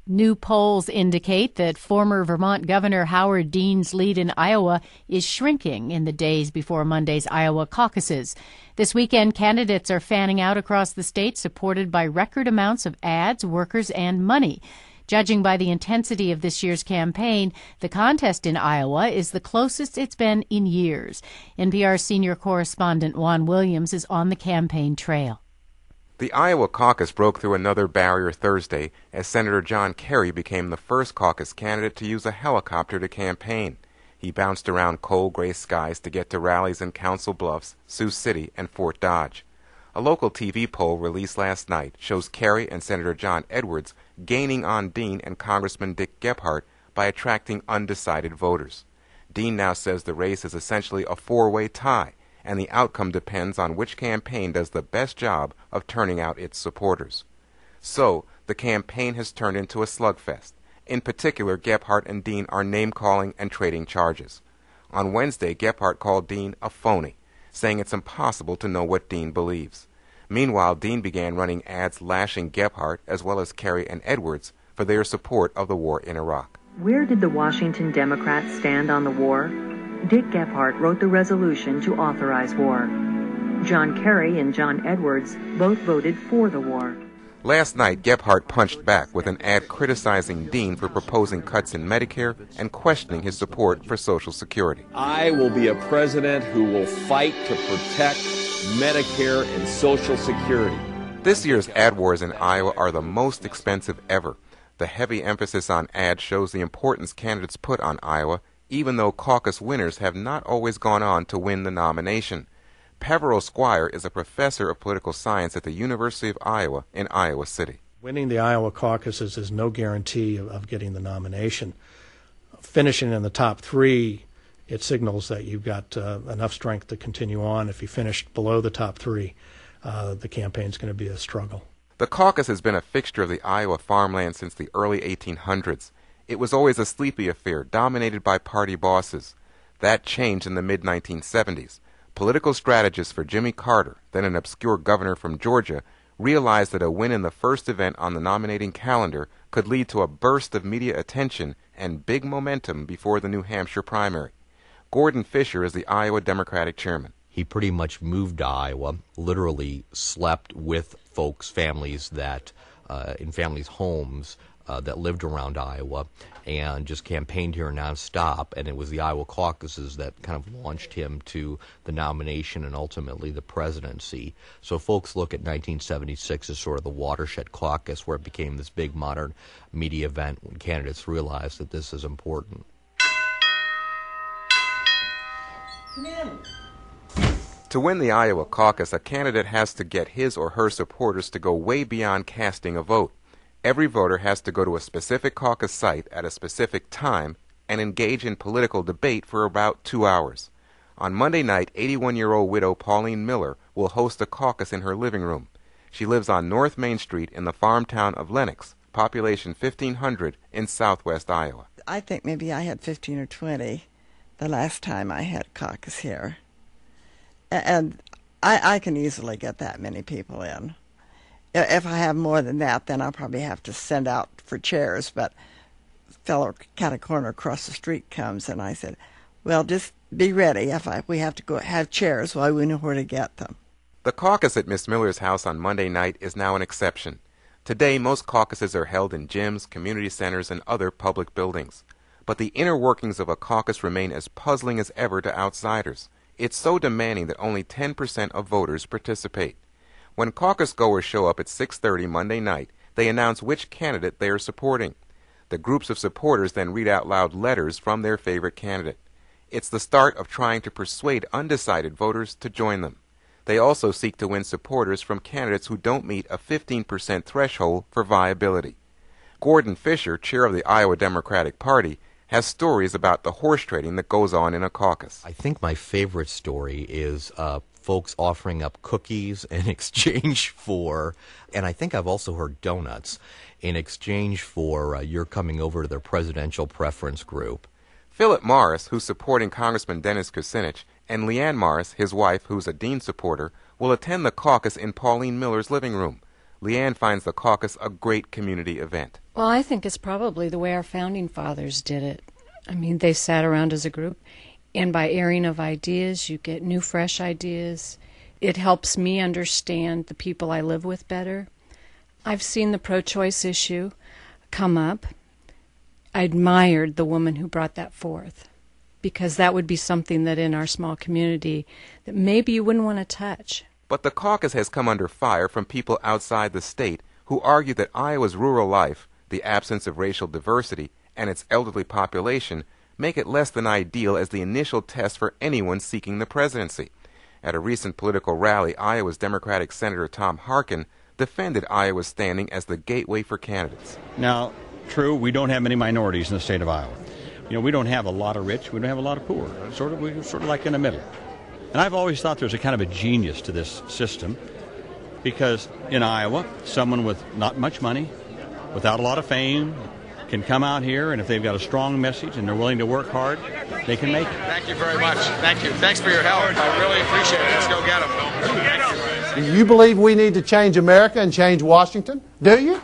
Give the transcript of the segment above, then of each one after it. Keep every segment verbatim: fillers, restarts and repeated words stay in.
New polls indicate that former Vermont Governor Howard Dean's lead in Iowa is shrinking in the days before Monday's Iowa caucuses. This weekend, candidates are fanning out across the state, supported by record amounts of ads, workers, and money. Judging by the intensity of this year's campaign, the contest in Iowa is the closest it's been in years. N P R senior correspondent Juan Williams is on the campaign trail. The Iowa caucus broke through another barrier Thursday as Senator John Kerry became the first caucus candidate to use a helicopter to campaign. He bounced around cold gray skies to get to rallies in Council Bluffs, Sioux City, and Fort Dodge. A local T V poll released last night shows Kerry and Senator John Edwards gaining on Dean and Congressman Dick Gephardt by attracting undecided voters. Dean now says the race is essentially a four-way tie, and the outcome depends on which campaign does the best job of turning out its supporters. So, the campaign has turned into a slugfest. In particular, Gephardt and Dean are name-calling and trading charges. On Wednesday, Gephardt called Dean a phony, saying it's impossible to know what Dean believes. Meanwhile, Dean began running ads lashing Gephardt as well as Kerry and Edwards for their support of the war in Iraq. Where did the Washington Democrats stand on the war? Dick Gephardt wrote the resolution to authorize war. John Kerry and John Edwards both voted for the war. Last night, Gephardt punched back with an ad criticizing Dean for proposing cuts in Medicare and questioning his support for Social Security. I will be a president who will fight to protect Medicare and Social Security. This year's ad wars in Iowa are the most expensive ever. The heavy emphasis on ads shows the importance candidates put on Iowa, even though caucus winners have not always gone on to win the nomination. Peveril Squire is a professor of political science at the University of Iowa in Iowa City. Winning the Iowa caucuses is no guarantee of, of getting the nomination. Finishing in the top three, it signals that you've got uh, enough strength to continue on. If you finish below the top three, uh, the campaign's going to be a struggle. The caucus has been a fixture of the Iowa farmland since the early eighteen hundreds. It was always a sleepy affair, dominated by party bosses. That changed in the mid nineteen seventies. Political strategist for Jimmy Carter, then an obscure governor from Georgia, realized that a win in the first event on the nominating calendar could lead to a burst of media attention and big momentum before the New Hampshire primary. Gordon Fisher is the Iowa Democratic chairman. He pretty much moved to Iowa, literally slept with folks, families that, uh, in families' homes, Uh, that lived around Iowa, and just campaigned here nonstop. And it was the Iowa caucuses that kind of launched him to the nomination and ultimately the presidency. So folks look at nineteen seventy-six as sort of the watershed caucus, where it became this big modern media event when candidates realized that this is important. To win the Iowa caucus, a candidate has to get his or her supporters to go way beyond casting a vote. Every voter has to go to a specific caucus site at a specific time and engage in political debate for about two hours. On Monday night, eighty-one-year-old widow Pauline Miller will host a caucus in her living room. She lives on North Main Street in the farm town of Lenox, population fifteen hundred in southwest Iowa. I think maybe I had fifteen or twenty the last time I had caucus here. And I, I can easily get that many people in. If I have more than that, then I'll probably have to send out for chairs. But a fellow cat a corner across the street comes, and I said, well, just be ready. If I, we have to go have chairs, well, we know where to get them. The caucus at Miss Miller's house on Monday night is now an exception. Today, most caucuses are held in gyms, community centers, and other public buildings. But the inner workings of a caucus remain as puzzling as ever to outsiders. It's so demanding that only ten percent of voters participate. When caucus goers show up at six thirty Monday night, they announce which candidate they are supporting. The groups of supporters then read out loud letters from their favorite candidate. It's the start of trying to persuade undecided voters to join them. They also seek to win supporters from candidates who don't meet a fifteen percent threshold for viability. Gordon Fisher, chair of the Iowa Democratic Party, has stories about the horse trading that goes on in a caucus. I think my favorite story is uh, folks offering up cookies in exchange for, and I think I've also heard donuts, in exchange for uh, your coming over to their presidential preference group. Philip Morris, who's supporting Congressman Dennis Kucinich, and Leanne Morris, his wife, who's a Dean supporter, will attend the caucus in Pauline Miller's living room. Leanne finds the caucus a great community event. Well, I think it's probably the way our founding fathers did it. I mean, they sat around as a group, and by airing of ideas, you get new, fresh ideas. It helps me understand the people I live with better. I've seen the pro-choice issue come up. I admired the woman who brought that forth, because that would be something that in our small community that maybe you wouldn't want to touch. But the caucus has come under fire from people outside the state who argue that Iowa's rural life, the absence of racial diversity, and its elderly population make it less than ideal as the initial test for anyone seeking the presidency. At a recent political rally, Iowa's Democratic Senator Tom Harkin defended Iowa's standing as the gateway for candidates. Now, true, we don't have many minorities in the state of Iowa. You know, we don't have a lot of rich, we don't have a lot of poor. Sort of, we're sort of like in the middle. And I've always thought there's a kind of a genius to this system, because in Iowa, someone with not much money, without a lot of fame, can come out here, and if they've got a strong message and they're willing to work hard, they can make it. Thank you very much. Thank you. Thanks for your help. I really appreciate it. Let's go get them. Do you believe we need to change America and change Washington? Do you?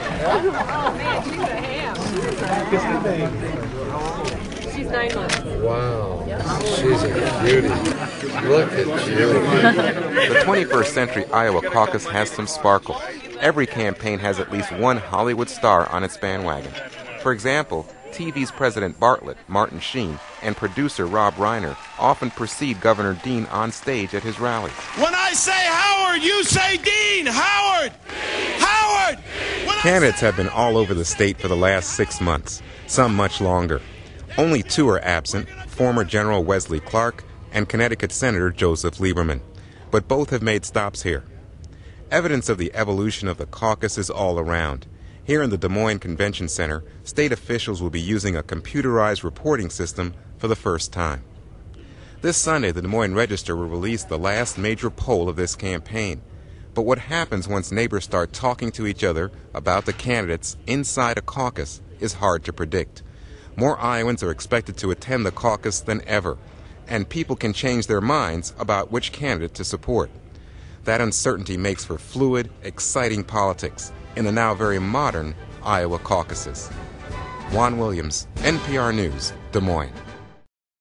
She's nine months. Wow. She's a beauty. Look at you. The twenty-first Century Iowa Caucus has some sparkle. Every campaign has at least one Hollywood star on its bandwagon. For example, T V's President Bartlett, Martin Sheen, and producer Rob Reiner often precede Governor Dean on stage at his rallies. When I say Howard, you say Dean! Howard! Howard! When Candidates have been all over the state for the last six months, some much longer. Only two are absent, former General Wesley Clark and Connecticut Senator Joseph Lieberman. But both have made stops here. Evidence of the evolution of the caucus is all around. Here in the Des Moines Convention Center, state officials will be using a computerized reporting system for the first time. This Sunday, the Des Moines Register will release the last major poll of this campaign. But what happens once neighbors start talking to each other about the candidates inside a caucus is hard to predict. More Iowans are expected to attend the caucus than ever, and people can change their minds about which candidate to support. That uncertainty makes for fluid, exciting politics in the now very modern Iowa caucuses. Juan Williams, N P R News, Des Moines.